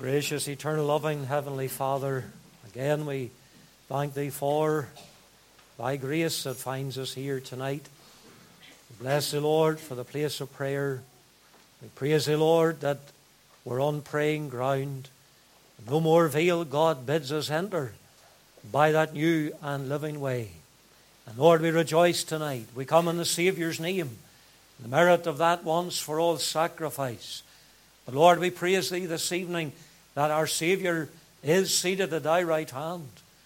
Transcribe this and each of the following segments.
Gracious, eternal, loving Heavenly Father, again we thank Thee for Thy grace that finds us here tonight. We bless Thee, Lord, for the place of prayer. We praise Thee, Lord, that we're on praying ground. No more veil God bids us enter by that new and living way. And Lord, we rejoice tonight. We come in the Saviour's name, the merit of that once for all sacrifice. But Lord, we praise Thee this evening that our Saviour is seated at Thy right hand.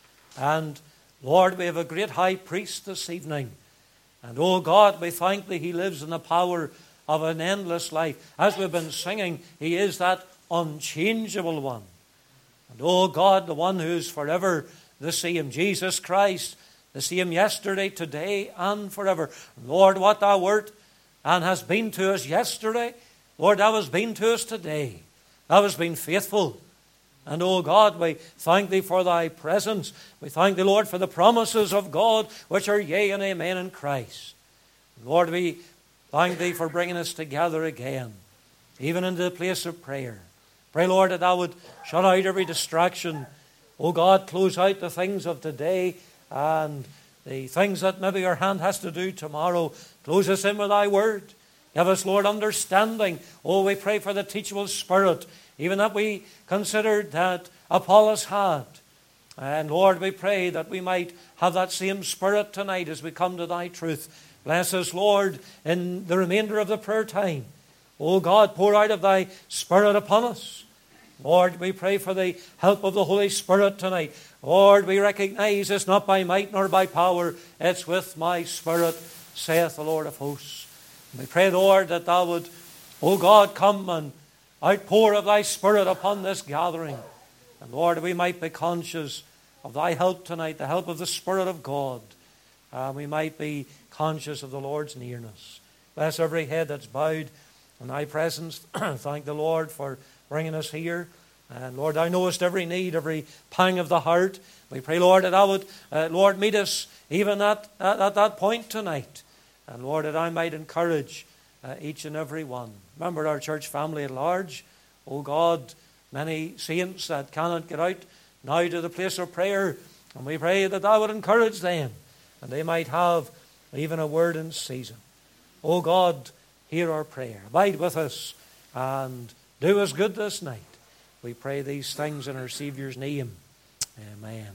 And Lord, we have a great high priest this evening. And oh God, we thank Thee, He lives in the power of an endless life. As we've been singing, He is that unchangeable one. And oh God, the one who is forever the same, Jesus Christ, the same yesterday, today, and forever. Lord, what Thou wert and hast been to us yesterday, Lord, Thou hast been to us today. Thou hast been faithful. And, oh God, we thank Thee for Thy presence. We thank Thee, Lord, for the promises of God, which are yea and amen in Christ. Lord, we thank Thee for bringing us together again, even into the place of prayer. Pray, Lord, that Thou would shut out every distraction. Oh God, close out the things of today and the things that maybe our hand has to do tomorrow. Close us in with Thy word. Give us, Lord, understanding. Oh, we pray for the teachable spirit, even that we considered that Apollos had. And Lord, we pray that we might have that same spirit tonight as we come to Thy truth. Bless us, Lord, in the remainder of the prayer time. Oh God, pour out of Thy Spirit upon us. Lord, we pray for the help of the Holy Spirit tonight. Lord, we recognize it's not by might nor by power, it's with my Spirit, saith the Lord of hosts. We pray, Lord, that Thou would, oh God, come and outpour of Thy Spirit upon this gathering. And Lord, we might be conscious of Thy help tonight, the help of the Spirit of God. We might be conscious of the Lord's nearness. Bless every head that's bowed in Thy presence. Thank the Lord for bringing us here. And Lord, Thou knowest every need, every pang of the heart. We pray, Lord, that Thou would, Lord, meet us even at that point tonight. And Lord, that I might encourage each and every one. Remember our church family at large. Oh God, many saints that cannot get out now to the place of prayer. And we pray that Thou would encourage them. And they might have even a word in season. Oh God, hear our prayer. Abide with us and do us good this night. We pray these things in our Saviour's name. Amen.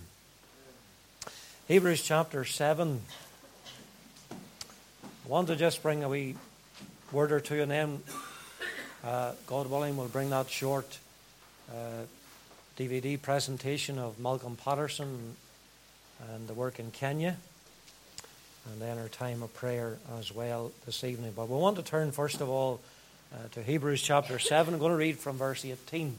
Hebrews chapter 7. I want to just bring a wee word or two, and then God willing we'll bring that short DVD presentation of Malcolm Patterson and the work in Kenya, and then our time of prayer as well this evening. But we want to turn first of all to Hebrews chapter 7. I'm going to read from verse 18.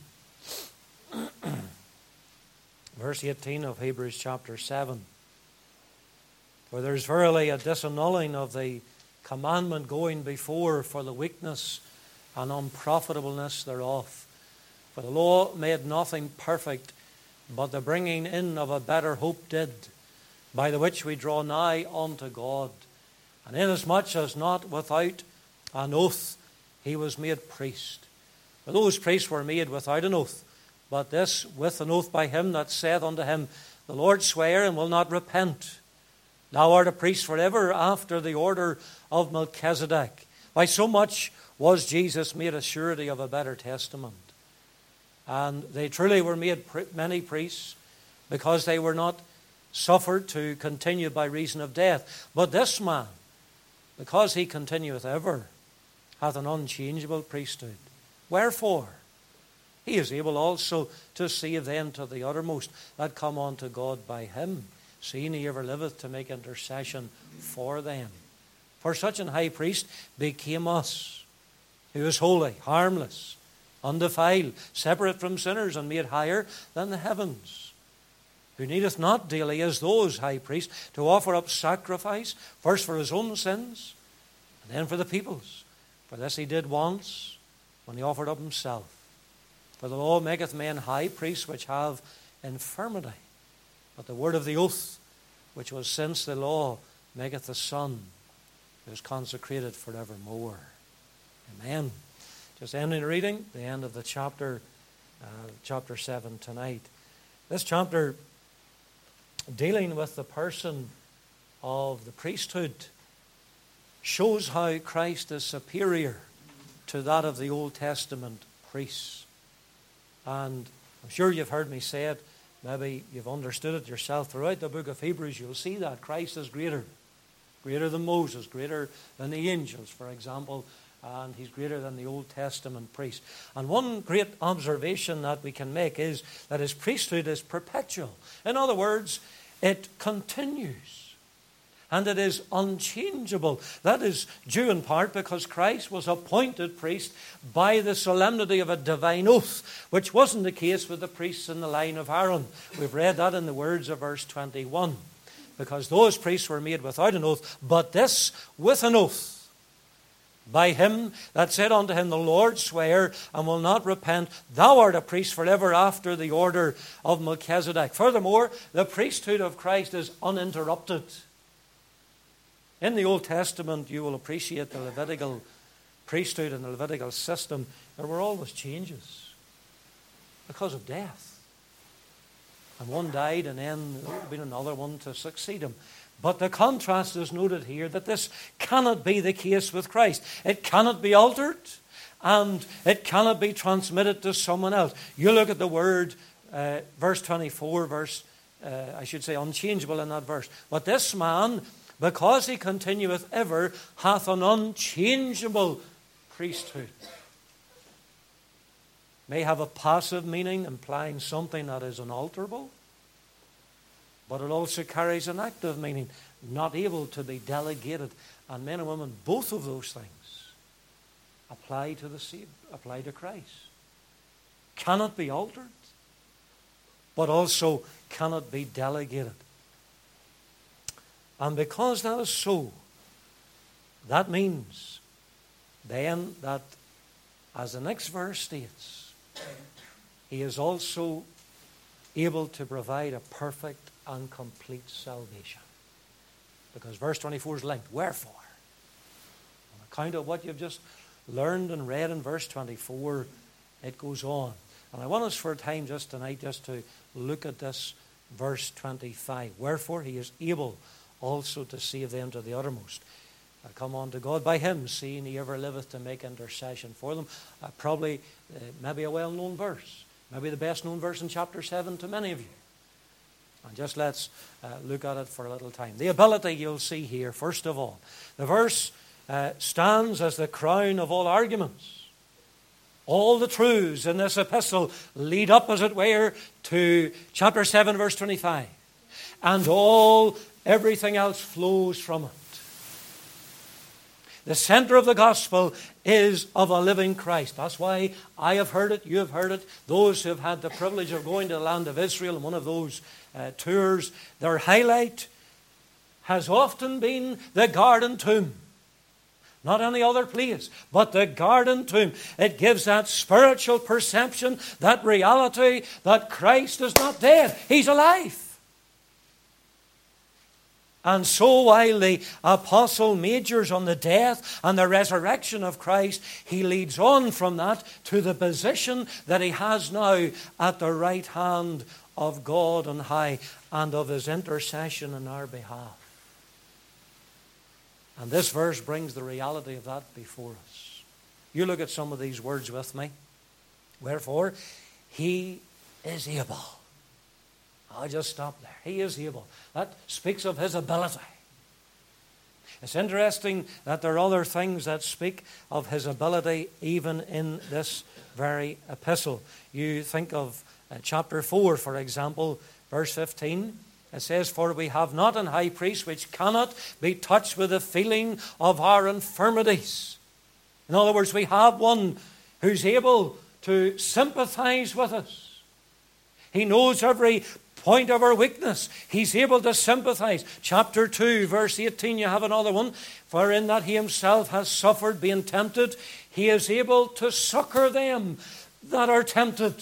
Verse 18 of Hebrews chapter 7. For there's verily a disannulling of the commandment going before for the weakness and unprofitableness thereof. For the law made nothing perfect, but the bringing in of a better hope did, by the which we draw nigh unto God. And inasmuch as not without an oath he was made priest. For those priests were made without an oath, but this with an oath by him that saith unto him, The Lord swear and will not repent. Thou art a priest forever after the order of Melchizedek. By so much was Jesus made a surety of a better testament. And they truly were made many priests, because they were not suffered to continue by reason of death. But this man, because he continueth ever, hath an unchangeable priesthood. Wherefore, he is able also to save them to the uttermost that come unto God by him, seeing he ever liveth to make intercession for them. For such an high priest became us, who is holy, harmless, undefiled, separate from sinners, and made higher than the heavens, who needeth not daily, as those high priests, to offer up sacrifice, first for his own sins, and then for the people's. For this he did once, when he offered up himself. For the law maketh men high priests which have infirmity. But the word of the oath, which was since the law, maketh the Son, who is consecrated forevermore. Amen. Just ending reading, the end of the chapter chapter 7 tonight. This chapter, dealing with the person of the priesthood, shows how Christ is superior to that of the Old Testament priests. And I'm sure you've heard me say it, maybe you've understood it yourself. Throughout the book of Hebrews, you'll see that Christ is greater than Moses, greater than the angels, for example, and he's greater than the Old Testament priests. And one great observation that we can make is that his priesthood is perpetual. In other words, it continues. And it is unchangeable. That is due in part because Christ was appointed priest by the solemnity of a divine oath, which wasn't the case with the priests in the line of Aaron. We've read that in the words of verse 21. Because those priests were made without an oath, but this with an oath. By him that said unto him, the Lord sware, and will not repent, thou art a priest forever after the order of Melchizedek. Furthermore, the priesthood of Christ is uninterrupted. In the Old Testament, you will appreciate the Levitical priesthood and the Levitical system. There were always changes because of death. And one died, and then there would have been another one to succeed him. But the contrast is noted here that this cannot be the case with Christ. It cannot be altered, and it cannot be transmitted to someone else. You look at the word, verse 24, unchangeable in that verse. But this man, because he continueth ever, hath an unchangeable priesthood. May have a passive meaning, implying something that is unalterable, but it also carries an active meaning, not able to be delegated. And men and women, both of those things apply to Christ. Cannot be altered, but also cannot be delegated. And because that is so, that means then that, as the next verse states, he is also able to provide a perfect and complete salvation. Because verse 24 is linked. Wherefore, on account of what you've just learned and read in verse 24, it goes on. And I want us for a time just tonight just to look at this verse 25. Wherefore he is able also to save them to the uttermost. Come unto God by him, seeing he ever liveth to make intercession for them. Maybe a well-known verse. Maybe the best-known verse in chapter 7 to many of you. And just let's look at it for a little time. The ability you'll see here, first of all. The verse stands as the crown of all arguments. All the truths in this epistle lead up, as it were, to chapter 7, verse 25. And everything else flows from it. The center of the gospel is of a living Christ. That's why I have heard it, you have heard it. Those who have had the privilege of going to the land of Israel in one of those tours, their highlight has often been the garden tomb. Not any other place, but the garden tomb. It gives that spiritual perception, that reality that Christ is not dead. He's alive. And so while the apostle majors on the death and the resurrection of Christ, he leads on from that to the position that he has now at the right hand of God on high and of his intercession in our behalf. And this verse brings the reality of that before us. You look at some of these words with me. Wherefore, he is able. I'll just stop there. He is able. That speaks of his ability. It's interesting that there are other things that speak of his ability even in this very epistle. You think of chapter 4, for example, verse 15. It says, for we have not an high priest which cannot be touched with the feeling of our infirmities. In other words, we have one who's able to sympathize with us. He knows every point of our weakness. He's able to sympathize. Chapter 2, verse 18, you have another one. For in that he himself has suffered being tempted, he is able to succor them that are tempted.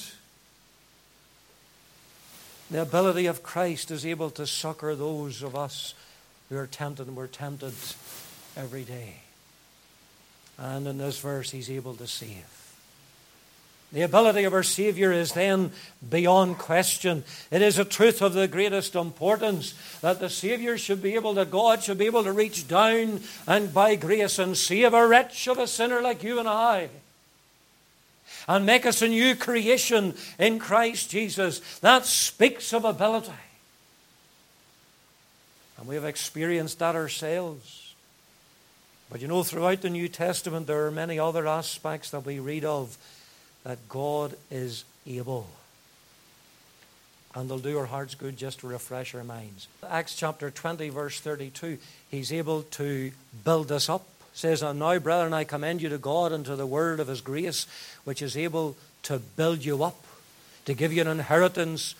The ability of Christ is able to succor those of us who are tempted, and we're tempted every day. And in this verse, he's able to save. The ability of our Saviour is then beyond question. It is a truth of the greatest importance that the Saviour should be able to, God should be able to reach down and by grace and save a wretch of a sinner like you and I, and make us a new creation in Christ Jesus. That speaks of ability. And we have experienced that ourselves. But you know, throughout the New Testament, there are many other aspects that we read of that God is able. And they'll do our hearts good just to refresh our minds. Acts chapter 20, verse 32, He's able to build us up. It says, "And now, brethren, I commend you to God and to the word of His grace, which is able to build you up, to give you an inheritance,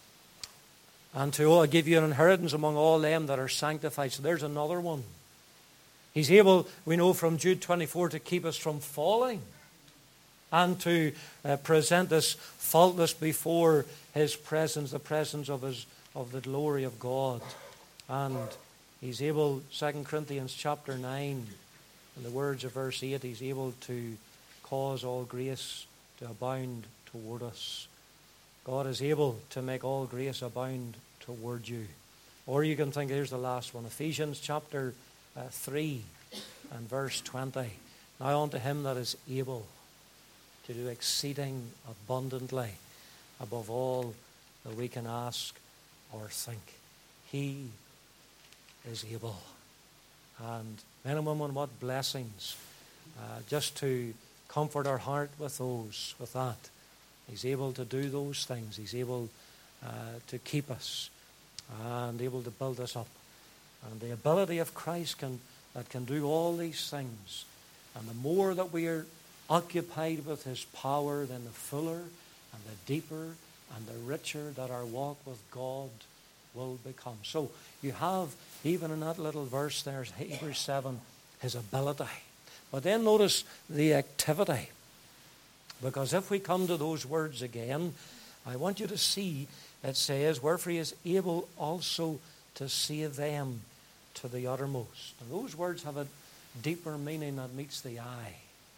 and to give you an inheritance among all them that are sanctified." So there's another one. He's able, we know from Jude 24, to keep us from falling and to present us faultless before His presence, the presence of the glory of God. And He's able, 2 Corinthians chapter 9, in the words of verse 8, He's able to cause all grace to abound toward us. God is able to make all grace abound toward you. Or you can think, here's the last one, Ephesians chapter 3 and verse 20. "Now unto Him that is able to do exceeding abundantly above all that we can ask or think." He is able. And men and women, what blessings. Just to comfort our heart with that. He's able to do those things. He's able to keep us and able to build us up. And the ability of Christ that can do all these things. And the more that we are occupied with His power, then the fuller and the deeper and the richer that our walk with God will become. So you have, even in that little verse there, Hebrews 7, His ability. But then notice the activity. Because if we come to those words again, I want you to see it says, "Wherefore He is able also to save them to the uttermost." And those words have a deeper meaning that meets the eye.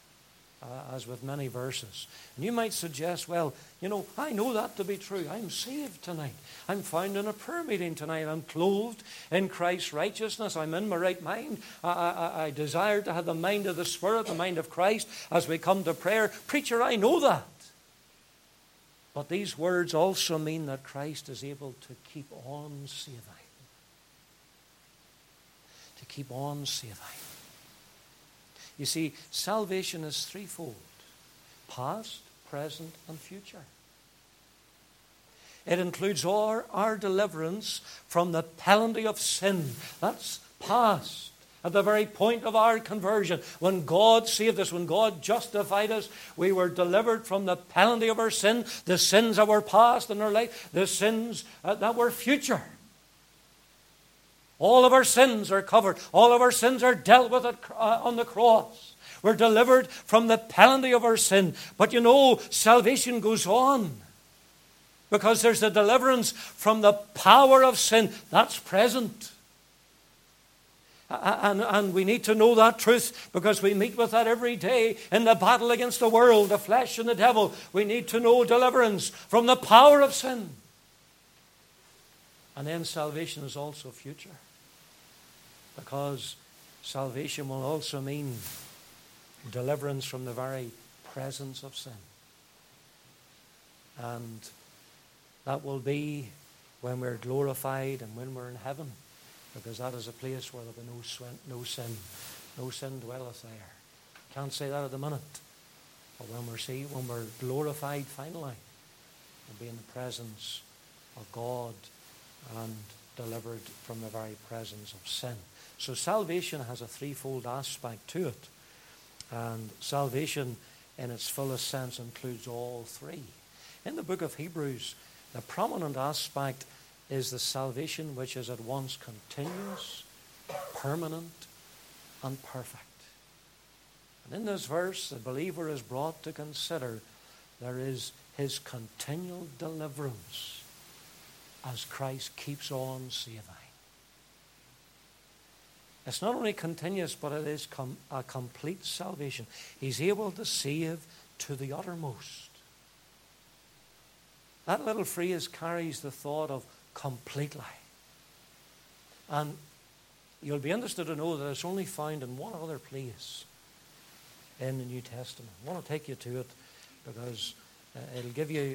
As with many verses. And you might suggest, well, you know, I know that to be true. I'm saved tonight. I'm found in a prayer meeting tonight. I'm clothed in Christ's righteousness. I'm in my right mind. I desire to have the mind of the Spirit, the mind of Christ, as we come to prayer. Preacher, I know that. But these words also mean that Christ is able to keep on saving. To keep on saving. You see, salvation is threefold: past, present, and future. It includes our deliverance from the penalty of sin. That's past. At the very point of our conversion, when God saved us, when God justified us, we were delivered from the penalty of our sin, the sins that were past in our life, the sins that were future. All of our sins are covered. All of our sins are dealt with on the cross. We're delivered from the penalty of our sin. But you know, salvation goes on. Because there's the deliverance from the power of sin. That's present. And we need to know that truth because we meet with that every day in the battle against the world, the flesh and the devil. We need to know deliverance from the power of sin. And then salvation is also future. Because salvation will also mean deliverance from the very presence of sin. And that will be when we're glorified and when we're in heaven. Because that is a place where there will be no sin. No sin dwelleth there. Can't say that at the minute. But when we're glorified finally, we'll be in the presence of God and delivered from the very presence of sin. So salvation has a threefold aspect to it. And salvation in its fullest sense includes all three. In the book of Hebrews, the prominent aspect is the salvation which is at once continuous, permanent, and perfect. And in this verse, the believer is brought to consider there is his continual deliverance as Christ keeps on saving. It's not only continuous, but it is a complete salvation. He's able to save to the uttermost. That little phrase carries the thought of completely. And you'll be interested to know that it's only found in one other place in the New Testament. I want to take you to it because it'll give you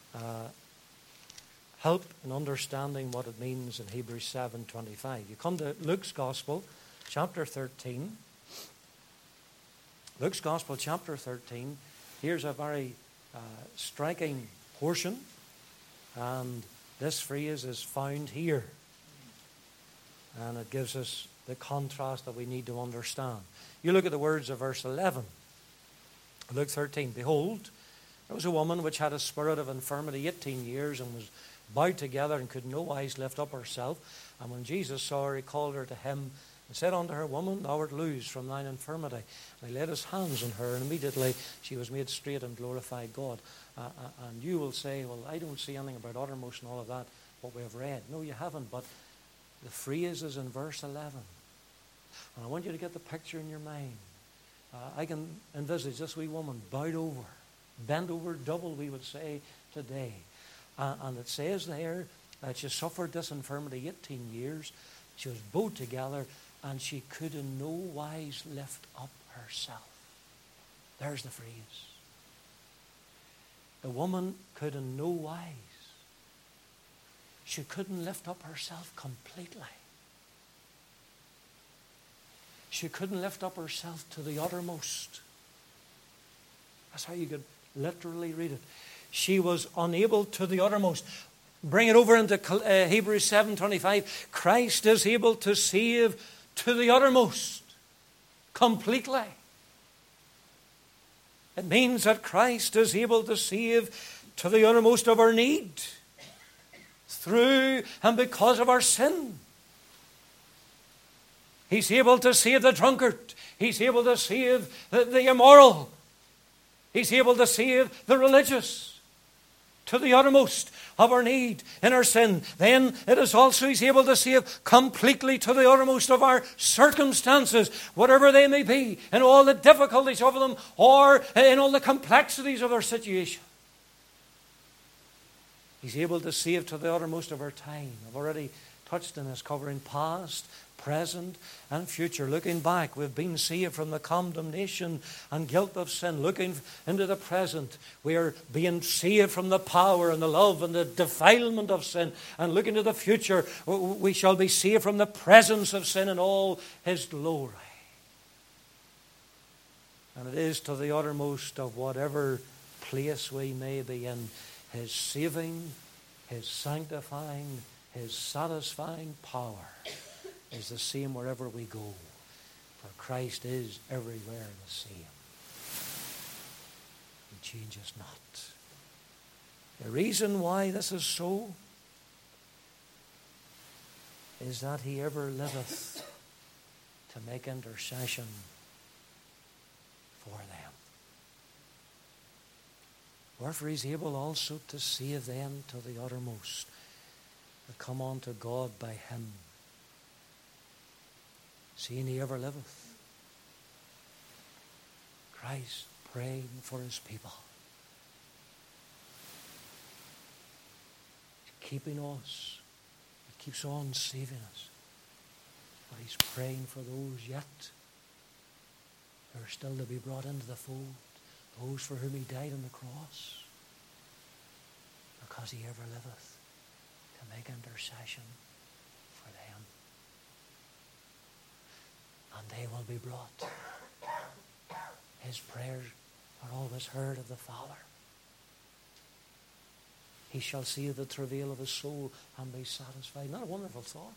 help in understanding what it means in Hebrews 7:25. You come to Luke's Gospel, chapter 13. Luke's Gospel, chapter 13. Here's a very striking portion, and this phrase is found here. And it gives us the contrast that we need to understand. You look at the words of verse 11. Luke 13. Behold, there was a woman which had a spirit of infirmity 18 years and was bowed together and could no wise lift up herself. And when Jesus saw her, he called her to him and said unto her, Woman, thou art loosed from thine infirmity. And he laid his hands on her, and immediately she was made straight and glorified God. And you will say, well, I don't see anything about uttermost and all of that, what we have read. No, you haven't, but the phrase is in verse 11. And I want you to get the picture in your mind. I can envisage this wee woman bowed over, bent over double, we would say today. And it says there that she suffered this infirmity 18 years. She was bowed together, and she could in no wise lift up herself. There's the phrase. The woman could in no wise. She couldn't lift up herself completely. She couldn't lift up herself to the uttermost. That's how you could literally read it. She was unable to the uttermost. Bring it over into Hebrews 7:25. Christ is able to save to the uttermost, completely. It means that Christ is able to save to the uttermost of our need, through and because of our sin. He's able to save the drunkard. He's able to save the immoral. He's able to save the religious to the uttermost of our need in our sin. Then it is also He's able to save completely to the uttermost of our circumstances, whatever they may be, in all the difficulties of them or in all the complexities of our situation. He's able to save to the uttermost of our time. I've already touched on this, covering past, present, and future. Looking back, we've been saved from the condemnation and guilt of sin. Looking into the present, we are being saved from the power and the love and the defilement of sin. And looking to the future, we shall be saved from the presence of sin in all His glory. And it is to the uttermost of whatever place we may be in. His saving, His sanctifying, His satisfying power is the same wherever we go. For Christ is everywhere the same. He changes not. The reason why this is so is that He ever liveth to make intercession for them. Wherefore He's able also to save them to the uttermost, that come unto God by Him, seeing He ever liveth. Christ praying for His people, keeping us. He keeps on saving us. But He's praying for those yet who are still to be brought into the fold, those for whom He died on the cross, because He ever liveth to make intercession for them. And they will be brought. His prayers are always heard of the Father. He shall see the travail of His soul and be satisfied. Isn't that a wonderful thought?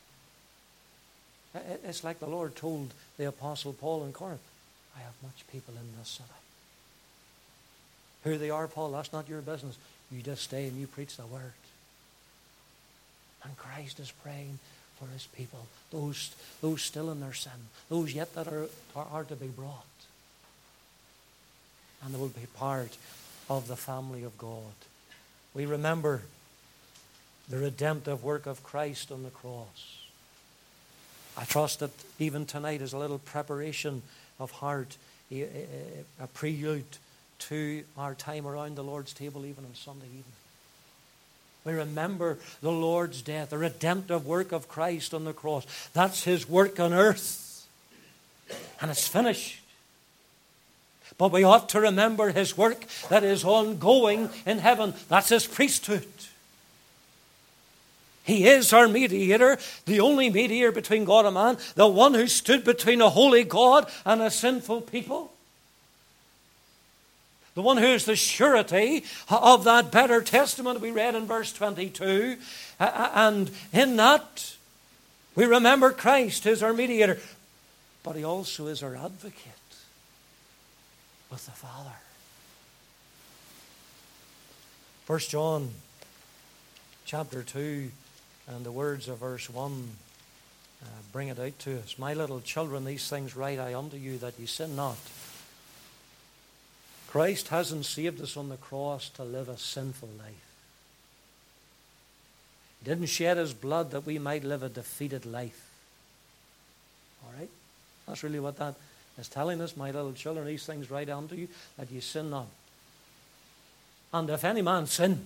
It's like the Lord told the Apostle Paul in Corinth, I have much people in this city. Who they are, Paul, that's not your business. You just stay and you preach the word. And Christ is praying for His people, those still in their sin, those yet that are to be brought. And they will be part of the family of God. We remember the redemptive work of Christ on the cross. I trust that even tonight is a little preparation of heart, a prelude to our time around the Lord's table, even on Sunday evening. We remember the Lord's death, the redemptive work of Christ on the cross. That's His work on earth. And it's finished. But we ought to remember His work that is ongoing in heaven. That's His priesthood. He is our mediator, the only mediator between God and man, the one who stood between a holy God and a sinful people. The one who is the surety of that better testament we read in verse 22. And in that, we remember Christ is our mediator. But He also is our advocate with the Father. 1 John chapter 2 and the words of verse 1 bring it out to us. My little children, these things write I unto you, that ye sin not. Christ hasn't saved us on the cross to live a sinful life. He didn't shed His blood that we might live a defeated life. All right? That's really what that is telling us. My little children, these things write unto you, that ye sin not. And if any man sin,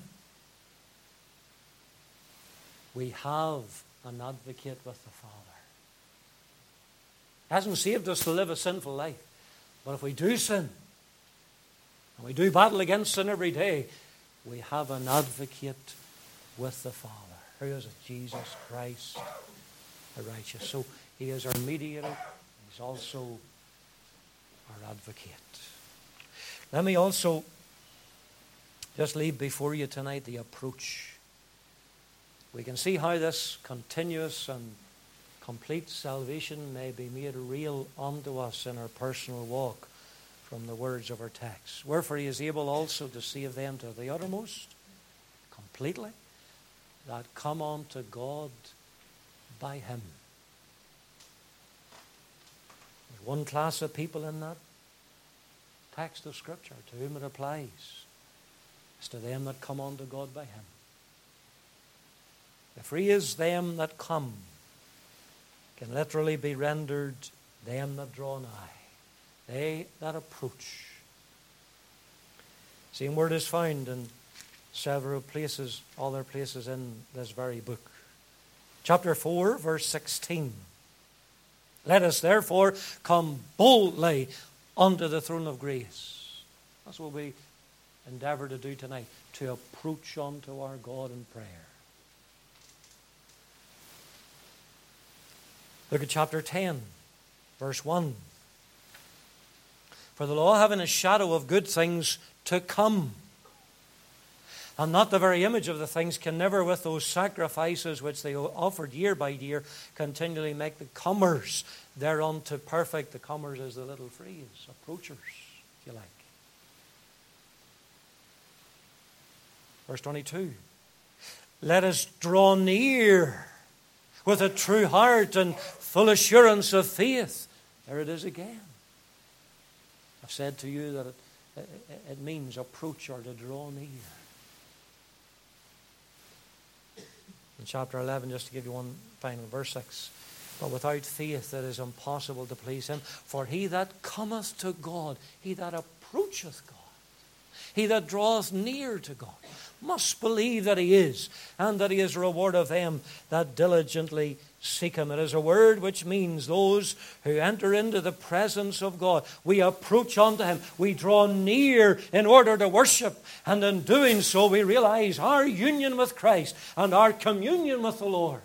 we have an advocate with the Father. He hasn't saved us to live a sinful life. But if we do sin, and we do battle against sin every day, we have an advocate with the Father. Who is it? Jesus Christ, the righteous. So He is our mediator. He's also our advocate. Let me also just leave before you tonight the approach. We can see how this continuous and complete salvation may be made real unto us in our personal walk from the words of our text. Wherefore He is able also to save them to the uttermost, completely, that come unto God by Him. There's one class of people in that text of Scripture to whom it applies. It's to them that come unto God by Him. The free is them that come, can literally be rendered them that draw nigh, they that approach. Same word is found in several places, other places in this very book. Chapter 4, verse 16. Let us therefore come boldly unto the throne of grace. That's what we endeavor to do tonight, to approach unto our God in prayer. Look at chapter 10, verse 1. For the law having a shadow of good things to come, and not the very image of the things, can never with those sacrifices which they offered year by year continually make the comers thereunto perfect. The comers is the little phrase, approachers, if you like. Verse 22. Let us draw near with a true heart and full assurance of faith. There it is again. I've said to you that it means approach or to draw near. In chapter 11, just to give you one final verse 6. But without faith it is impossible to please Him. For he that cometh to God, he that approacheth God, he that draweth near to God, must believe that He is, and that He is a reward of them that diligently seek Him. It is a word which means those who enter into the presence of God. We approach unto Him. We draw near in order to worship. And in doing so, we realize our union with Christ and our communion with the Lord.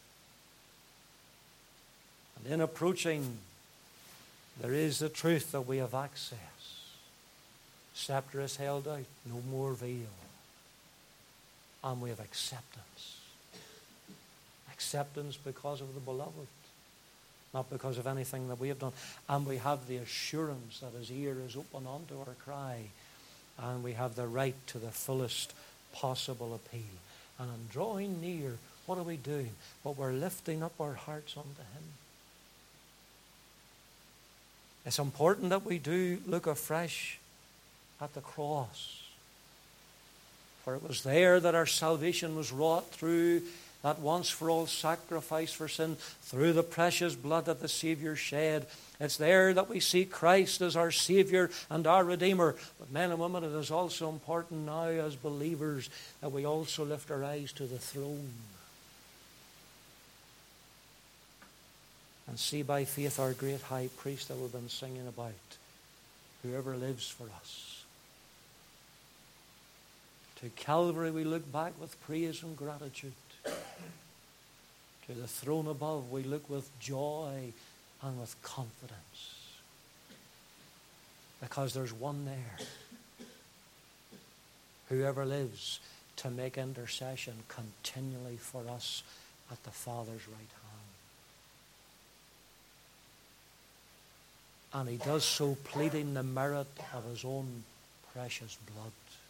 And in approaching, there is the truth that we have access. Scepter is held out, no more veil. And we have acceptance. Acceptance because of the beloved, not because of anything that we have done. And we have the assurance that His ear is open unto our cry. And we have the right to the fullest possible appeal. And in drawing near, what are we doing? But we're lifting up our hearts unto Him. It's important that we do look afresh at the cross. For it was there that our salvation was wrought through that once for all sacrifice for sin through the precious blood that the Savior shed. It's there that we see Christ as our Savior and our Redeemer. But men and women, it is also important now as believers that we also lift our eyes to the throne and see by faith our great high priest that we've been singing about, whoever lives for us. To Calvary we look back with praise and gratitude. To the throne above we look with joy and with confidence. Because there's one there. Whoever lives to make intercession continually for us at the Father's right hand. And he does so pleading the merit of his own precious blood.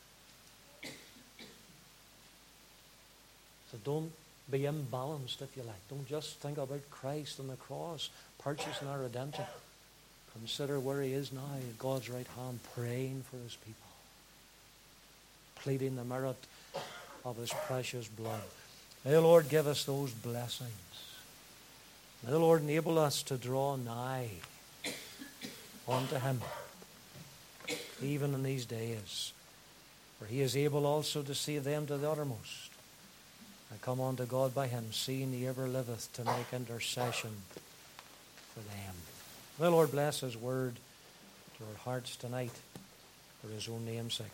So don't be imbalanced, if you like. Don't just think about Christ and the cross, purchasing our redemption. Consider where he is now at God's right hand, praying for his people, pleading the merit of his precious blood. May the Lord give us those blessings. May the Lord enable us to draw nigh unto him, even in these days, for he is able also to save them to the uttermost, and come unto God by him, seeing he ever liveth to make intercession for them. May the Lord bless his word to our hearts tonight for his own name's sake.